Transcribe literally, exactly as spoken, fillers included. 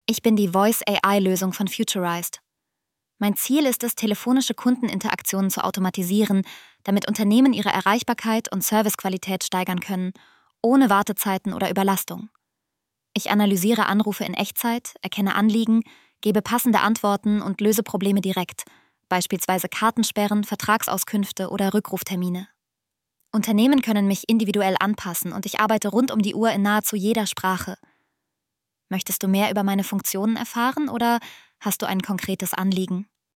Ich bin die Voice-A I-Lösung von Futurized. Mein Ziel ist es, telefonische Kundeninteraktionen zu automatisieren, damit Unternehmen ihre Erreichbarkeit und Servicequalität steigern können, ohne Wartezeiten oder Überlastung. Ich analysiere Anrufe in Echtzeit, erkenne Anliegen, gebe passende Antworten und löse Probleme direkt, beispielsweise Kartensperren, Vertragsauskünfte oder Rückruftermine. Unternehmen können mich individuell anpassen und ich arbeite rund um die Uhr in nahezu jeder Sprache. Möchtest du mehr über meine Funktionen erfahren oder hast du ein konkretes Anliegen?